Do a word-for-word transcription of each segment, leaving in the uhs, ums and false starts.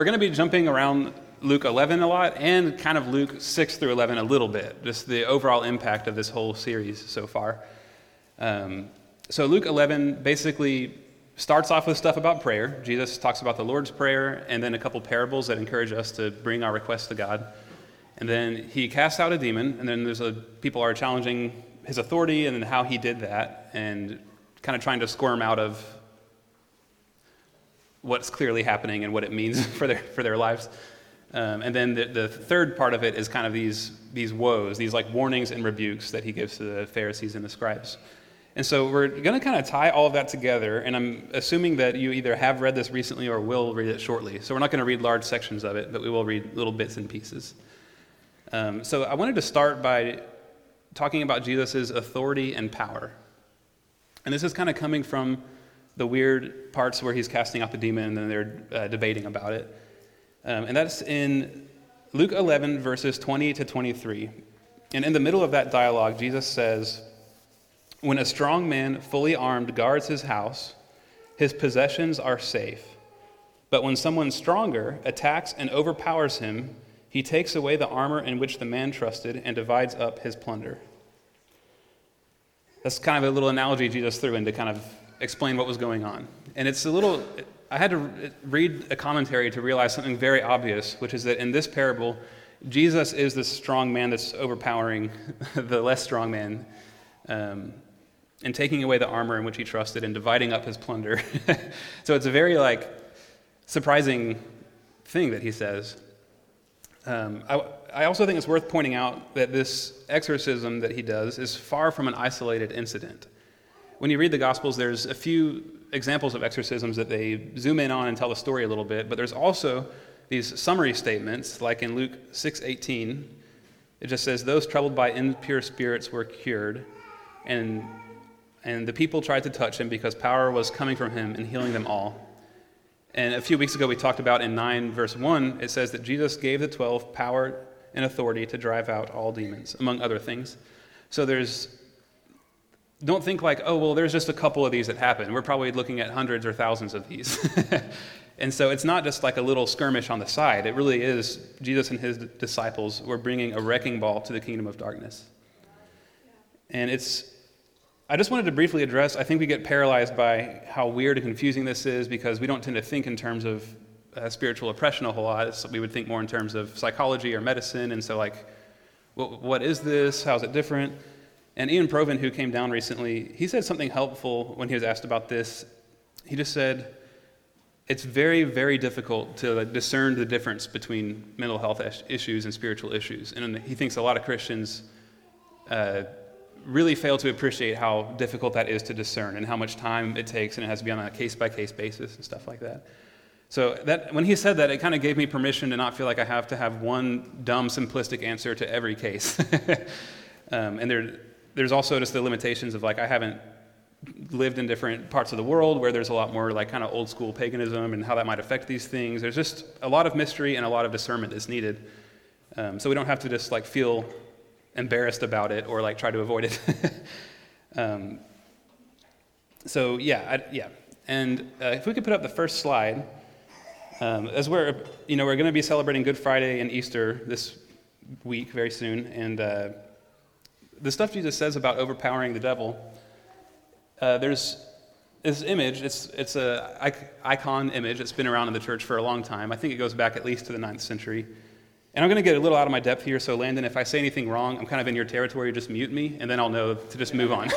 We're going to be jumping around Luke eleven a lot and kind of Luke six through eleven a little bit, just the overall impact of this whole series so far. Um, so Luke eleven basically starts off with stuff about prayer. Jesus talks about the Lord's Prayer and then a couple parables that encourage us to bring our requests to God. And then he casts out a demon, and then there's a people are challenging his authority and then how he did that and kind of trying to squirm out of what's clearly happening and what it means for their for their lives. Um, and then the, the third part of it is kind of these these woes, these like warnings and rebukes that he gives to the Pharisees and the scribes. And so we're going to kind of tie all of that together, and I'm assuming that you either have read this recently or will read it shortly. So we're not going to read large sections of it, but we will read little bits and pieces. Um, so I wanted to start by talking about Jesus' authority and power. And this is kind of coming from the weird parts where he's casting out the demon and then they're uh, debating about it. Um, and that's in Luke eleven, verses twenty to twenty-three. And in the middle of that dialogue, Jesus says, "When a strong man, fully armed, guards his house, his possessions are safe. But when someone stronger attacks and overpowers him, he takes away the armor in which the man trusted and divides up his plunder." That's kind of a little analogy Jesus threw in to kind of explain what was going on. And it's a little, I had to read a commentary to realize something very obvious, which is that in this parable, Jesus is this strong man that's overpowering the less strong man, um, and taking away the armor in which he trusted and dividing up his plunder. So it's a very like surprising thing that he says. Um, I, I also think it's worth pointing out that this exorcism that he does is far from an isolated incident. When you read the Gospels, there's a few examples of exorcisms that they zoom in on and tell the story a little bit, but there's also these summary statements, like in Luke six eighteen. It just says, "Those troubled by impure spirits were cured, and and the people tried to touch him because power was coming from him and healing them all." And a few weeks ago we talked about in nine verse one, it says that Jesus gave the twelve power and authority to drive out all demons, among other things. So there's Don't think like, oh, well, there's just a couple of these that happen. We're probably looking at hundreds or thousands of these. And so it's not just like a little skirmish on the side. It really is Jesus and his disciples were bringing a wrecking ball to the kingdom of darkness. And it's, I just wanted to briefly address, I think we get paralyzed by how weird and confusing this is because we don't tend to think in terms of uh, spiritual oppression a whole lot. It's, we would think more in terms of psychology or medicine. And so like, what, what is this? How is it different? And Ian Provan, who came down recently, he said something helpful when he was asked about this. He just said, it's very, very difficult to discern the difference between mental health issues and spiritual issues. And he thinks a lot of Christians uh, really fail to appreciate how difficult that is to discern and how much time it takes, and it has to be on a case-by-case basis and stuff like that. So that when he said that, it kind of gave me permission to not feel like I have to have one dumb, simplistic answer to every case. um, and there. There's also just the limitations of like I haven't lived in different parts of the world where there's a lot more like kind of old school paganism and how that might affect these things. There's just a lot of mystery and a lot of discernment that's needed. Um, so we don't have to just like feel embarrassed about it or like try to avoid it. um, so yeah, I, yeah. And uh, if we could put up the first slide, um, as we're you know we're going to be celebrating Good Friday and Easter this week very soon, and. Uh, The stuff Jesus says about overpowering the devil, uh, there's this image, it's it's a icon image that's been around in the church for a long time. I think it goes back at least to the ninth century. And I'm going to get a little out of my depth here, so Landon, if I say anything wrong, I'm kind of in your territory, just mute me, and then I'll know to just move on.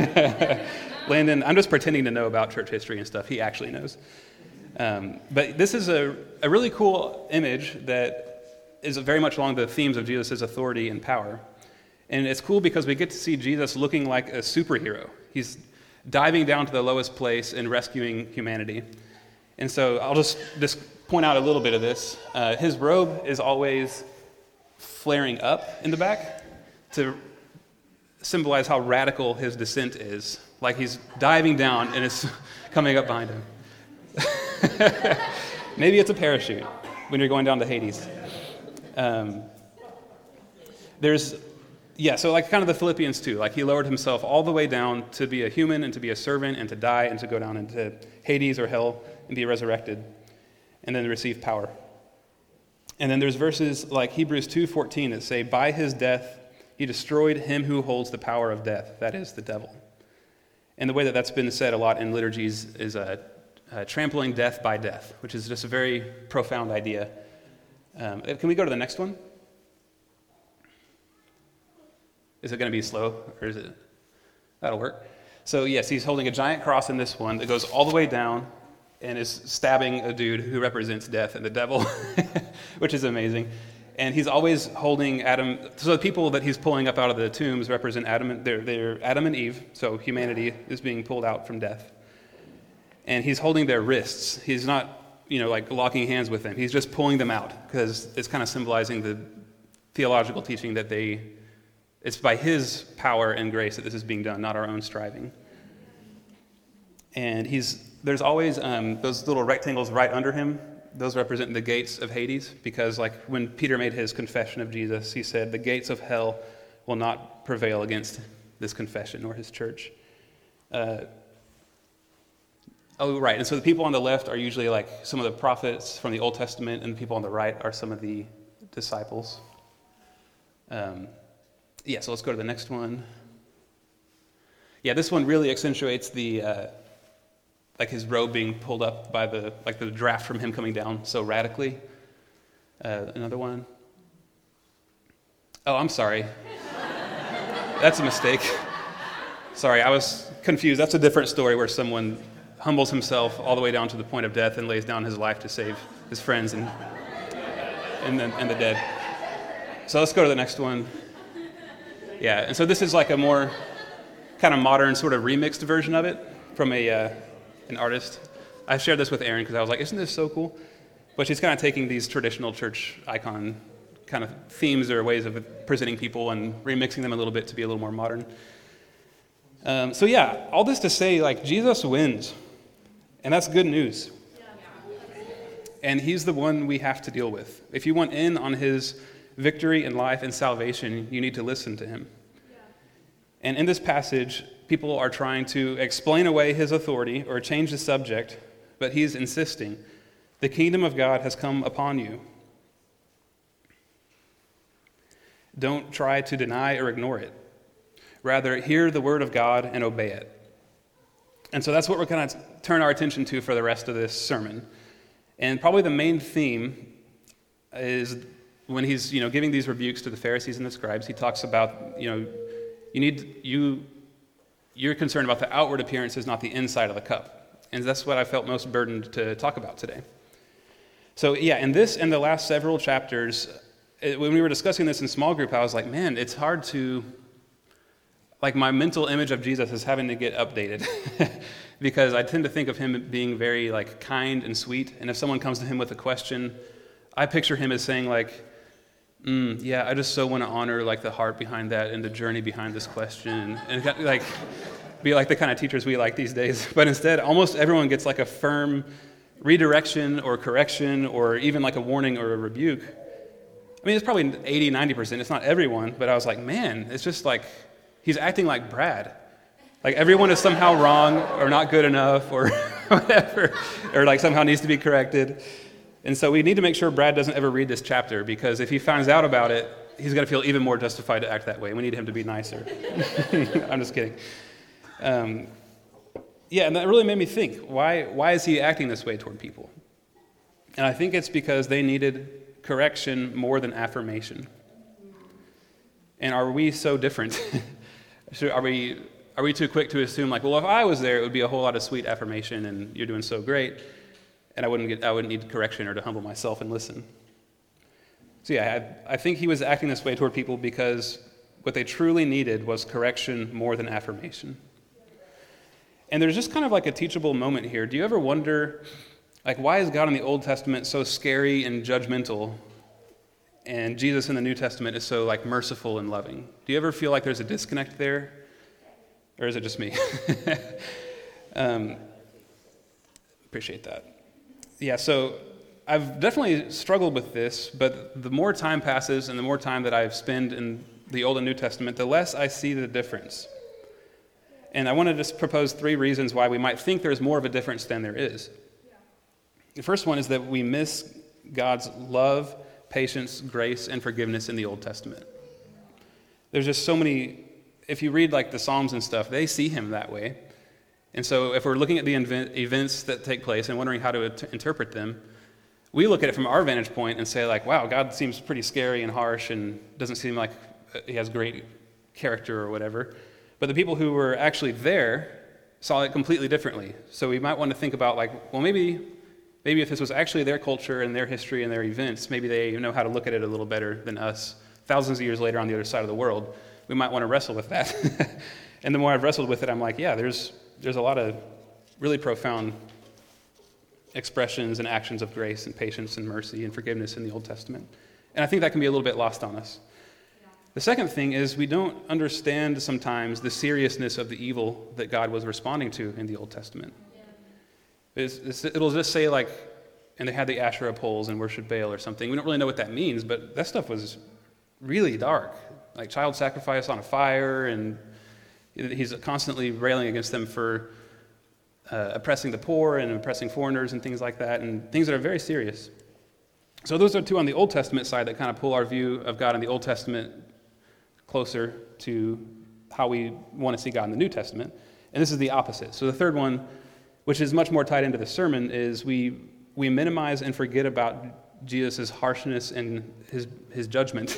Landon, I'm just pretending to know about church history and stuff. He actually knows. Um, but this is a, a really cool image that is very much along the themes of Jesus' authority and power. And it's cool because we get to see Jesus looking like a superhero. He's diving down to the lowest place and rescuing humanity. And so I'll just, just point out a little bit of this. Uh, his robe is always flaring up in the back to symbolize how radical his descent is. Like he's diving down and it's coming up behind him. Maybe it's a parachute when you're going down to Hades. Um, there's... Yeah, so like kind of the Philippians too. Like he lowered himself all the way down to be a human and to be a servant and to die and to go down into Hades or hell and be resurrected and then receive power. And then there's verses like Hebrews two fourteen that say, by his death he destroyed him who holds the power of death, that is, the devil. And the way that that's been said a lot in liturgies is uh, uh, trampling death by death, which is just a very profound idea. Um, can we go to the next one? Is it going to be slow, or is it? That'll work. So yes, he's holding a giant cross in this one that goes all the way down and is stabbing a dude who represents death and the devil, which is amazing. And he's always holding Adam. So the people that he's pulling up out of the tombs represent Adam. And, they're, they're Adam and Eve. So humanity is being pulled out from death. And he's holding their wrists. He's not, you know, like locking hands with them. He's just pulling them out because it's kind of symbolizing the theological teaching that they. It's by his power and grace that this is being done, not our own striving. And he's there's always um, those little rectangles right under him. Those represent the gates of Hades, because like when Peter made his confession of Jesus, he said, the gates of hell will not prevail against this confession or his church. Uh, oh, right. And so the people on the left are usually like some of the prophets from the Old Testament, and the people on the right are some of the disciples. Um, yeah, so let's go to the next one. Yeah, this one really accentuates the... Uh, like his robe being pulled up by the, like the draft from him coming down so radically. Uh, another one. Oh, I'm sorry. That's a mistake. Sorry, I was confused. That's a different story where someone humbles himself all the way down to the point of death and lays down his life to save his friends and and the, and the dead. So let's go to the next one. Yeah, and so this is like a more kind of modern sort of remixed version of it from a... Uh, an artist. I shared this with Erin because I was like, isn't this so cool? But she's kind of taking these traditional church icon kind of themes or ways of presenting people and remixing them a little bit to be a little more modern. Um, so yeah, all this to say, like, Jesus wins. And that's good news. And he's the one we have to deal with. If you want in on his victory in life and salvation, you need to listen to him. And in this passage, people are trying to explain away his authority or change the subject, but he's insisting, the kingdom of God has come upon you. Don't try to deny or ignore it. Rather, hear the word of God and obey it. And so that's what we're going to turn our attention to for the rest of this sermon. And probably the main theme is when he's, you know, giving these rebukes to the Pharisees and the scribes, he talks about, you know, you need, you, you're concerned about the outward appearances, not the inside of the cup. And that's what I felt most burdened to talk about today. So yeah, in this and the last several chapters, it, when we were discussing this in small group, I was like, man, it's hard to, like my mental image of Jesus is having to get updated because I tend to think of him being very like kind and sweet. And if someone comes to him with a question, I picture him as saying like, Mm, yeah, I just so want to honor like the heart behind that and the journey behind this question, and like be like the kind of teachers we like these days. But instead, almost everyone gets like a firm redirection or correction or even like a warning or a rebuke. I mean, it's probably eighty, ninety percent. It's not everyone, but I was like, man, it's just like he's acting like Brad. Like everyone is somehow wrong or not good enough or whatever, or like somehow needs to be corrected. And so we need to make sure Brad doesn't ever read this chapter, because if he finds out about it, he's going to feel even more justified to act that way. We need him to be nicer. I'm just kidding. Um, yeah, and that really made me think, why, why is he acting this way toward people? And I think it's because they needed correction more than affirmation. And are we so different? are we are we too quick to assume, like, well, if I was there, it would be a whole lot of sweet affirmation, and you're doing so great, and I wouldn't get, I wouldn't need correction or to humble myself and listen. So yeah, I, I think he was acting this way toward people because what they truly needed was correction more than affirmation. And there's just kind of like a teachable moment here. Do you ever wonder, like, why is God in the Old Testament so scary and judgmental, and Jesus in the New Testament is so like merciful and loving? Do you ever feel like there's a disconnect there, or is it just me? um, appreciate that. Yeah, so I've definitely struggled with this, but the more time passes and the more time that I've spent in the Old and New Testament, the less I see the difference. And I want to just propose three reasons why we might think there's more of a difference than there is. The first one is that we miss God's love, patience, grace, and forgiveness in the Old Testament. There's just so many, if you read like the Psalms and stuff, they see him that way. And so if we're looking at the event, events that take place and wondering how to t- interpret them, we look at it from our vantage point and say like, wow, God seems pretty scary and harsh and doesn't seem like he has great character or whatever. But the people who were actually there saw it completely differently. So we might want to think about like, well, maybe maybe if this was actually their culture and their history and their events, maybe they know how to look at it a little better than us thousands of years later on the other side of the world. We might want to wrestle with that. And the more I've wrestled with it, I'm like, yeah, there's there's a lot of really profound expressions and actions of grace and patience and mercy and forgiveness in the Old Testament. And I think that can be a little bit lost on us. Yeah. The second thing is we don't understand sometimes the seriousness of the evil that God was responding to in the Old Testament. Yeah. It's, it's, it'll just say like, and they had the Asherah poles and worshiped Baal or something. We don't really know what that means, but that stuff was really dark. Like child sacrifice on a fire, and he's constantly railing against them for Uh, oppressing the poor and oppressing foreigners and things like that, and things that are very serious. So those are two on the Old Testament side that kind of pull our view of God in the Old Testament closer to how we want to see God in the New Testament. And this is the opposite. So the third one, which is much more tied into the sermon, is we we minimize and forget about Jesus' harshness and his his judgment.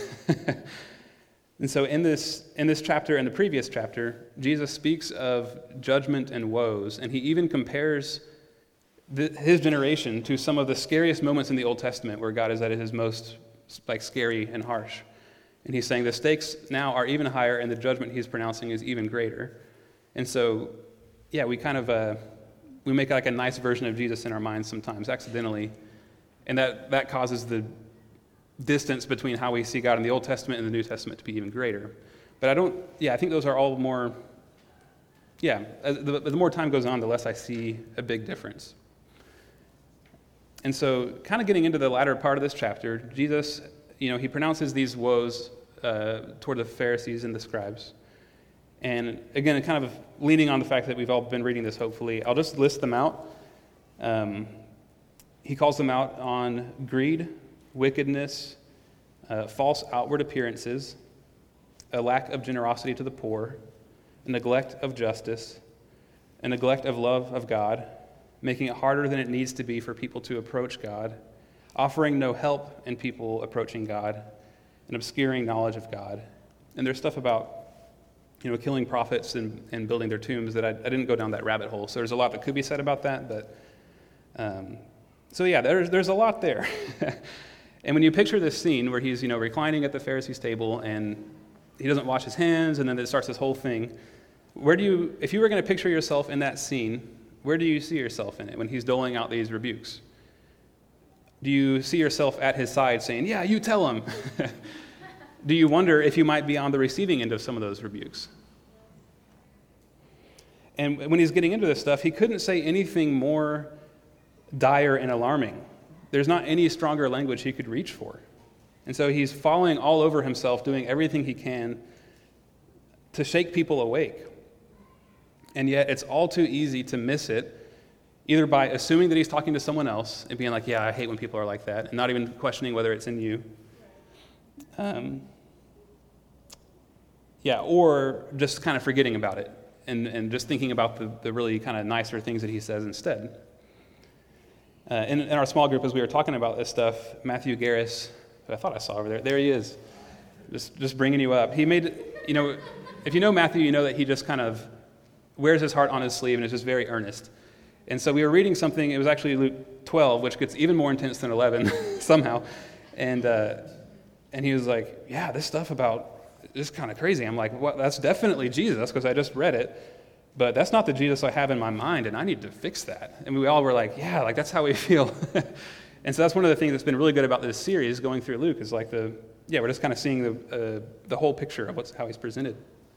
And so in this in this chapter and the previous chapter, Jesus speaks of judgment and woes, and he even compares the, his generation to some of the scariest moments in the Old Testament where God is at his most like scary and harsh. And he's saying the stakes now are even higher and the judgment he's pronouncing is even greater. And so, yeah, we kind of uh, we make like a nice version of Jesus in our minds sometimes, accidentally, and that, that causes the distance between how we see God in the Old Testament and the New Testament to be even greater. But I don't, yeah, I think those are all more, yeah, the, the more time goes on, the less I see a big difference. And so kind of getting into the latter part of this chapter, Jesus, you know, he pronounces these woes uh, toward the Pharisees and the scribes. And again, kind of leaning on the fact that we've all been reading this, hopefully, I'll just list them out. Um, he calls them out on greed, wickedness, uh, false outward appearances, a lack of generosity to the poor, a neglect of justice, a neglect of love of God, making it harder than it needs to be for people to approach God, offering no help in people approaching God, and obscuring knowledge of God. And there's stuff about, you know, killing prophets and, and building their tombs that I, I didn't go down that rabbit hole. So there's a lot that could be said about that, but um, so yeah, there's there's a lot there. And when you picture this scene where he's, you know, reclining at the Pharisees' table and he doesn't wash his hands, and then it starts this whole thing, where do you, if you were going to picture yourself in that scene, where do you see yourself in it when he's doling out these rebukes? Do you see yourself at his side saying, yeah, you tell him? Do you wonder if you might be on the receiving end of some of those rebukes? And when he's getting into this stuff, he couldn't say anything more dire and alarming. There's not any stronger language he could reach for. And so he's falling all over himself, doing everything he can to shake people awake. And yet it's all too easy to miss it, either by assuming that he's talking to someone else and being like, yeah, I hate when people are like that, and not even questioning whether it's in you. Um, yeah, or just kind of forgetting about it and, and just thinking about the, the really kind of nicer things that he says instead. Uh, in, in our small group, as we were talking about this stuff, Matthew Garris, who I thought I saw over there, there he is, just just bringing you up. He made, you know, if you know Matthew, you know that he just kind of wears his heart on his sleeve and is just very earnest. And so we were reading something, it was actually Luke twelve, which gets even more intense than eleven somehow. And uh, and he was like, yeah, this stuff about, this is kind of crazy. I'm like, well, that's definitely Jesus, because I just read it. But that's not the Jesus I have in my mind, and I need to fix that. And we all were like, yeah, like that's how we feel. And so that's one of the things that's been really good about this series, going through Luke, is like the, yeah, we're just kind of seeing the uh, the whole picture of what's how he's presented.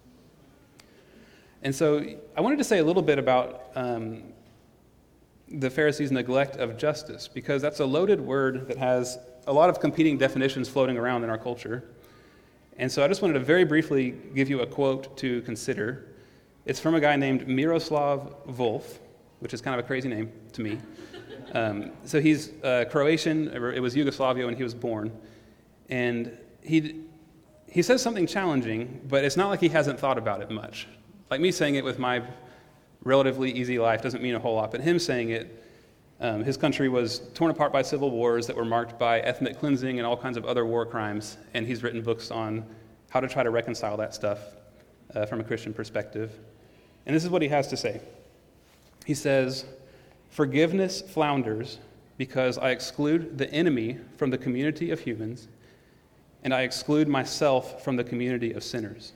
And so I wanted to say a little bit about um, the Pharisees' neglect of justice, because that's a loaded word that has a lot of competing definitions floating around in our culture. And so I just wanted to very briefly give you a quote to consider. It's from a guy named Miroslav Volf, which is kind of a crazy name to me. Um, so he's uh, Croatian. It was Yugoslavia when he was born. And he he says something challenging, but it's not like he hasn't thought about it much. Like me saying it with my relatively easy life doesn't mean a whole lot, but him saying it, um, his country was torn apart by civil wars that were marked by ethnic cleansing and all kinds of other war crimes, and he's written books on how to try to reconcile that stuff uh, from a Christian perspective. And this is what he has to say. He says, "Forgiveness flounders because I exclude the enemy from the community of humans, and I exclude myself from the community of sinners.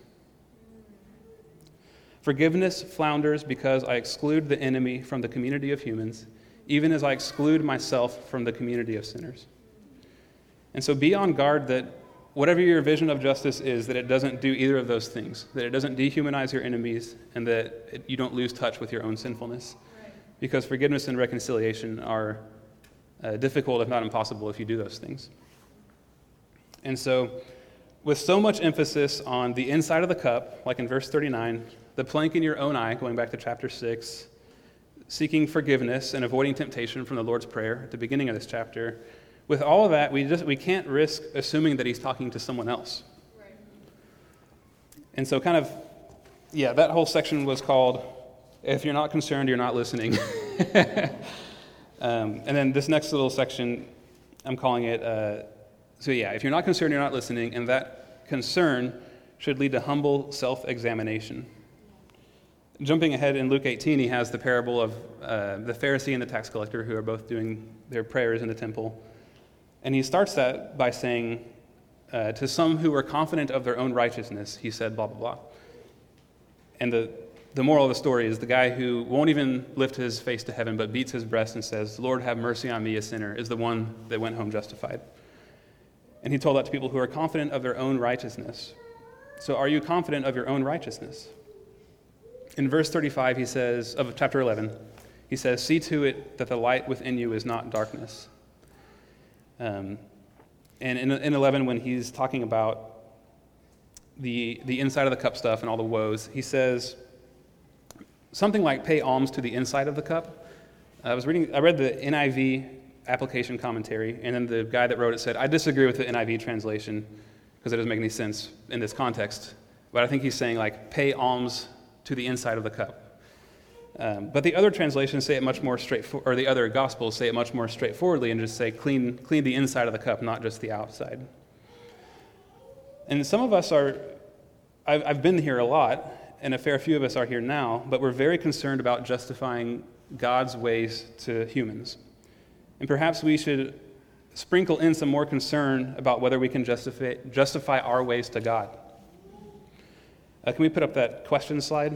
Forgiveness flounders because I exclude the enemy from the community of humans, even as I exclude myself from the community of sinners." And so be on guard that whatever your vision of justice is, that it doesn't do either of those things, that it doesn't dehumanize your enemies, and that it, you don't lose touch with your own sinfulness. Right. Because forgiveness and reconciliation are uh, difficult, if not impossible, if you do those things. And so, with so much emphasis on the inside of the cup, like in verse thirty-nine, the plank in your own eye, going back to chapter six, seeking forgiveness and avoiding temptation from the Lord's Prayer at the beginning of this chapter, with all of that, we just we can't risk assuming that he's talking to someone else. Right. And so kind of, yeah, that whole section was called, "If You're Not Concerned, You're Not Listening." um, and then this next little section, I'm calling it, uh, so yeah, if you're not concerned, you're not listening, and that concern should lead to humble self-examination. Jumping ahead in Luke eighteen, he has the parable of uh, the Pharisee and the tax collector who are both doing their prayers in the temple. And he starts that by saying, uh, to some who were confident of their own righteousness, he said, blah, blah, blah. And the, the moral of the story is the guy who won't even lift his face to heaven but beats his breast and says, "Lord, have mercy on me, a sinner," is the one that went home justified. And he told that to people who are confident of their own righteousness. So are you confident of your own righteousness? In verse thirty-five, he says, of chapter eleven, he says, "See to it that the light within you is not darkness." Um, and in, in eleven, when he's talking about the the inside of the cup stuff and all the woes, he says something like pay alms to the inside of the cup. I was reading, I read the N I V application commentary, and then the guy that wrote it said, "I disagree with the N I V translation because it doesn't make any sense in this context. But I think he's saying like pay alms to the inside of the cup." Um, but the other translations say it much more straightforward, or the other gospels say it much more straightforwardly and just say clean, clean the inside of the cup, not just the outside. And some of us are, I've, I've been here a lot, and a fair few of us are here now, but we're very concerned about justifying God's ways to humans. And perhaps we should sprinkle in some more concern about whether we can justify, justify our ways to God. Uh, can we put up that question slide?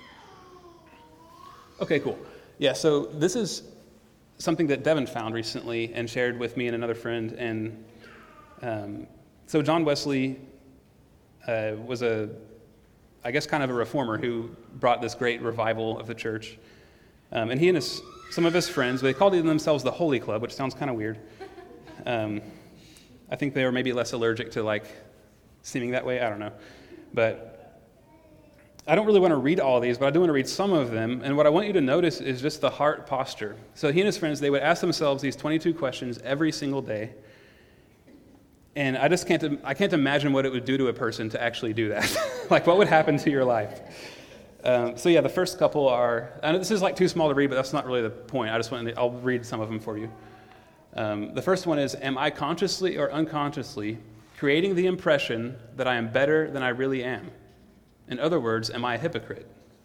Okay, cool. Yeah, so this is something that Devin found recently and shared with me and another friend. And um, so John Wesley uh, was a, I guess, kind of a reformer who brought this great revival of the church. Um, and he and his, some of his friends, they called themselves the Holy Club, which sounds kind of weird. Um, I think they were maybe less allergic to like seeming that way. I don't know. But I don't really want to read all of these, but I do want to read some of them. And what I want you to notice is just the heart posture. So he and his friends, they would ask themselves these twenty-two questions every single day. And I just can't, I can't imagine what it would do to a person to actually do that. Like, what would happen to your life? Um, so yeah, the first couple are, I know this is like too small to read, but that's not really the point. I just want to, I'll read some of them for you. Um, the first one is, am I consciously or unconsciously creating the impression that I am better than I really am? In other words, am I a hypocrite?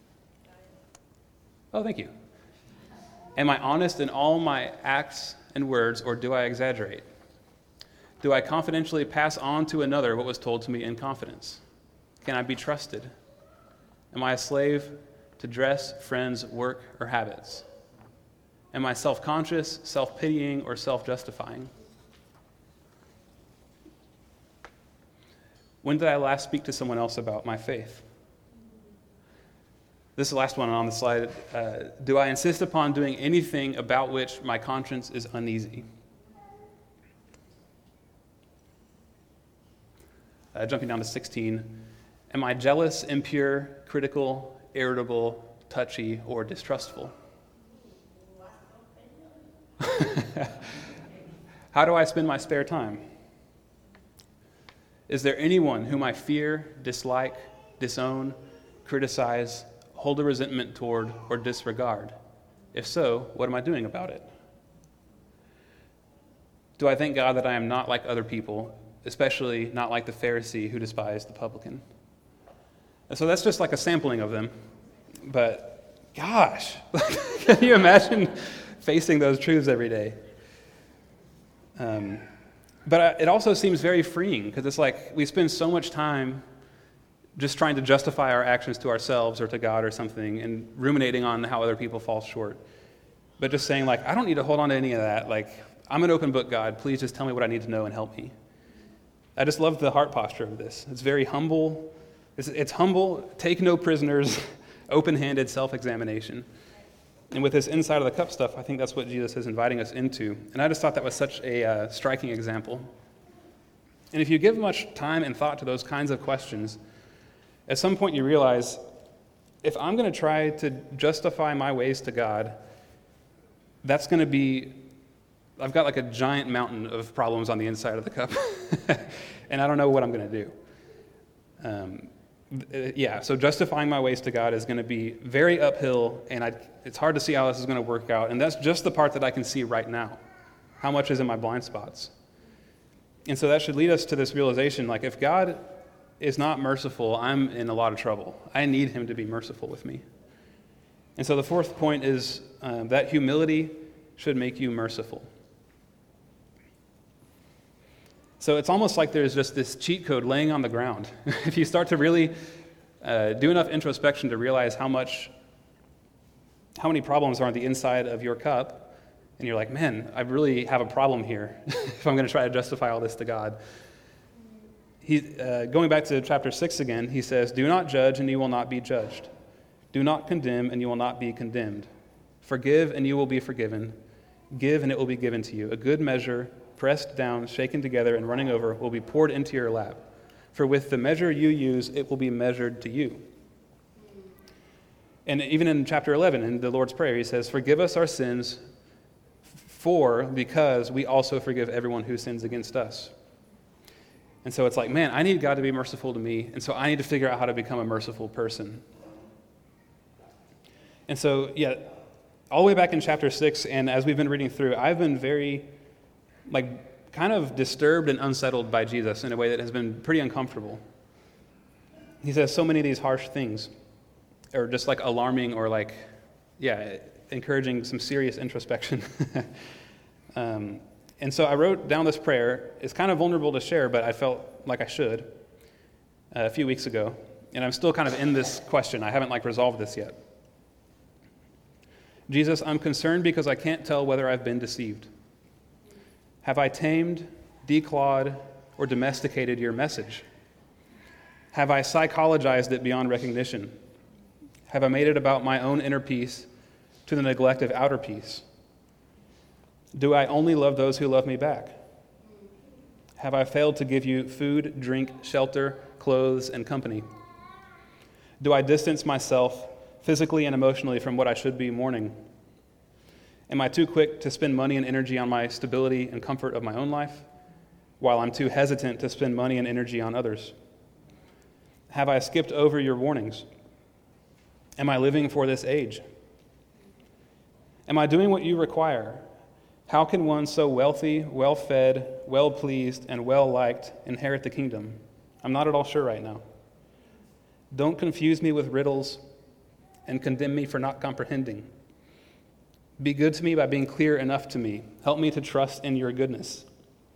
Oh, thank you. Am I honest in all my acts and words, or do I exaggerate? Do I confidentially pass on to another what was told to me in confidence? Can I be trusted? Am I a slave to dress, friends, work, or habits? Am I self-conscious, self-pitying, or self-justifying? When did I last speak to someone else about my faith? This is the last one on the slide. Uh, do I insist upon doing anything about which my conscience is uneasy? Uh, jumping down to sixteen. Am I jealous, impure, critical, irritable, touchy, or distrustful? How do I spend my spare time? Is there anyone whom I fear, dislike, disown, criticize, hold a resentment toward, or disregard? If so, what am I doing about it? Do I thank God that I am not like other people, especially not like the Pharisee who despised the publican? And so that's just like a sampling of them. But gosh, can you imagine facing those truths every day? Um, but it also seems very freeing, because it's like we spend so much time just trying to justify our actions to ourselves or to God or something, and ruminating on how other people fall short. But just saying, like, I don't need to hold on to any of that. Like, I'm an open book, God. Please just tell me what I need to know and help me. I just love the heart posture of this. It's very humble. It's, it's humble, take no prisoners, open-handed self-examination. And with this inside of the cup stuff, I think that's what Jesus is inviting us into. And I just thought that was such a uh, striking example. And if you give much time and thought to those kinds of questions, at some point you realize, if I'm going to try to justify my ways to God, that's going to be, I've got like a giant mountain of problems on the inside of the cup, and I don't know what I'm going to do. Um, yeah, so justifying my ways to God is going to be very uphill, and I, it's hard to see how this is going to work out, and that's just the part that I can see right now. How much is in my blind spots? And so that should lead us to this realization, like, if God is not merciful, I'm in a lot of trouble. I need him to be merciful with me. And so the fourth point is um, that humility should make you merciful. So it's almost like there's just this cheat code laying on the ground. If you start to really uh, do enough introspection to realize how much, how many problems are on the inside of your cup, and you're like, man, I really have a problem here if I'm going to try to justify all this to God. He, uh, going back to chapter six again, he says, do not judge and you will not be judged. Do not condemn and you will not be condemned. Forgive and you will be forgiven. Give and it will be given to you. A good measure, pressed down, shaken together, and running over, will be poured into your lap. For with the measure you use, it will be measured to you. And even in chapter eleven, in the Lord's Prayer, he says, forgive us our sins, for, because we also forgive everyone who sins against us. And so it's like, man, I need God to be merciful to me, and so I need to figure out how to become a merciful person. And so, yeah, all the way back in chapter six, and as we've been reading through, I've been very, like, kind of disturbed and unsettled by Jesus in a way that has been pretty uncomfortable. He says so many of these harsh things, or just like alarming, or like, yeah, encouraging some serious introspection. um, and so I wrote down this prayer. It's kind of vulnerable to share, but I felt like I should uh, a few weeks ago. And I'm still kind of in this question. I haven't like resolved this yet. Jesus, I'm concerned because I can't tell whether I've been deceived. Have I tamed, declawed, or domesticated your message? Have I psychologized it beyond recognition? Have I made it about my own inner peace to the neglect of outer peace? Do I only love those who love me back? Have I failed to give you food, drink, shelter, clothes, and company? Do I distance myself physically and emotionally from what I should be mourning? Am I too quick to spend money and energy on my stability and comfort of my own life, while I'm too hesitant to spend money and energy on others? Have I skipped over your warnings? Am I living for this age? Am I doing what you require? How can one so wealthy, well-fed, well-pleased, and well-liked inherit the kingdom? I'm not at all sure right now. Don't confuse me with riddles and condemn me for not comprehending. Be good to me by being clear enough to me. Help me to trust in your goodness.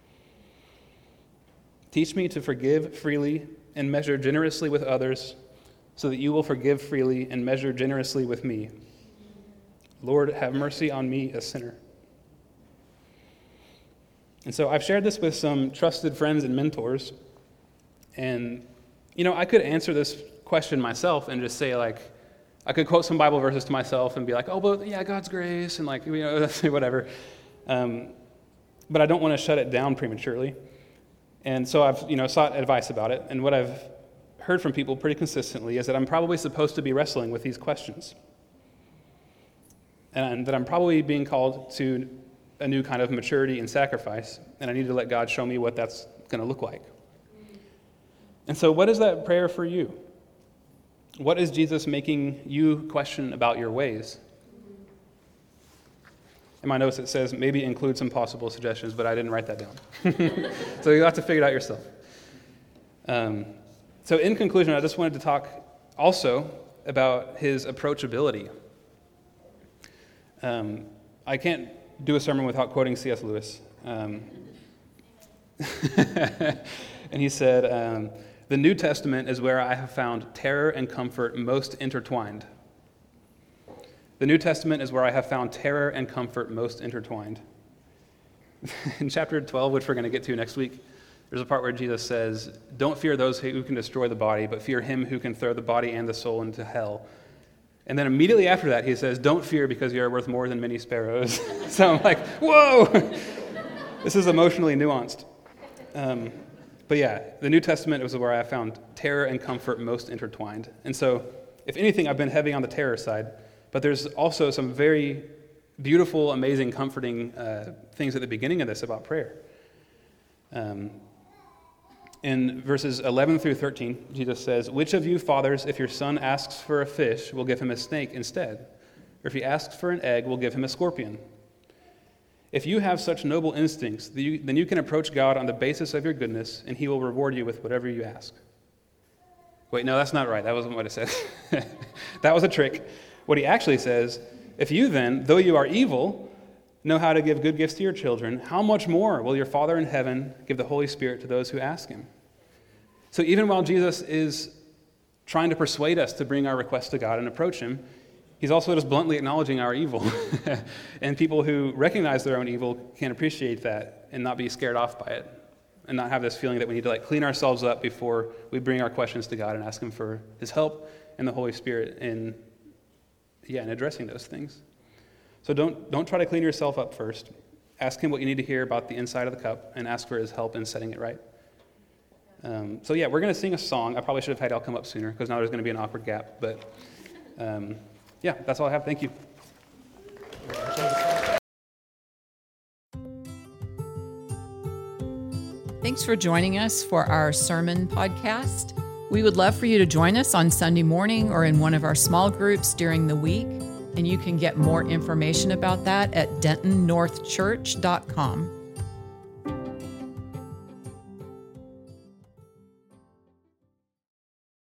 Teach me to forgive freely and measure generously with others, so that you will forgive freely and measure generously with me. Lord, have mercy on me, a sinner. And so I've shared this with some trusted friends and mentors, and, you know, I could answer this question myself and just say, like, I could quote some Bible verses to myself and be like, oh, but yeah, God's grace, and like, you know, whatever. Um, but I don't want to shut it down prematurely. And so I've, you know, sought advice about it. And what I've heard from people pretty consistently is that I'm probably supposed to be wrestling with these questions. And that I'm probably being called to a new kind of maturity and sacrifice. And I need to let God show me what that's going to look like. And so what is that prayer for you? What is Jesus making you question about your ways? In my notes it says maybe include some possible suggestions, but I didn't write that down. So you'll have to figure it out yourself. Um, so in conclusion, I just wanted to talk also about his approachability. Um, I can't do a sermon without quoting C S Lewis. Um, and he said, um, "The New Testament is where I have found terror and comfort most intertwined." The New Testament is where I have found terror and comfort most intertwined. In chapter twelve, which we're going to get to next week, there's a part where Jesus says, "Don't fear those who can destroy the body, but fear him who can throw the body and the soul into hell." And then immediately after that, he says, "Don't fear because you are worth more than many sparrows." So I'm like, whoa! This is emotionally nuanced. Um, but yeah, the New Testament is where I have found terror and comfort most intertwined. And so, if anything, I've been heavy on the terror side, but there's also some very beautiful, amazing, comforting uh, things at the beginning of this about prayer. Um, in verses eleven through thirteen, Jesus says, "Which of you fathers, if your son asks for a fish, will give him a snake instead? Or if he asks for an egg, will give him a scorpion? If you have such noble instincts, then you can approach God on the basis of your goodness, and he will reward you with whatever you ask." Wait, no, that's not right. That wasn't what it says. That was a trick. What he actually says, "If you then, though you are evil, know how to give good gifts to your children, how much more will your Father in heaven give the Holy Spirit to those who ask him?" So even while Jesus is trying to persuade us to bring our requests to God and approach him, he's also just bluntly acknowledging our evil. And people who recognize their own evil can appreciate that and not be scared off by it, and not have this feeling that we need to like clean ourselves up before we bring our questions to God and ask him for his help and the Holy Spirit in, yeah, in addressing those things. So don't don't try to clean yourself up first. Ask him what you need to hear about the inside of the cup and ask for his help in setting it right. Um, so yeah, we're going to sing a song. I probably should have had Al come up sooner because now there's going to be an awkward gap. But um, yeah, that's all I have. Thank you. Thanks for joining us for our sermon podcast. We would love for you to join us on Sunday morning or in one of our small groups during the week. And you can get more information about that at denton north church dot com.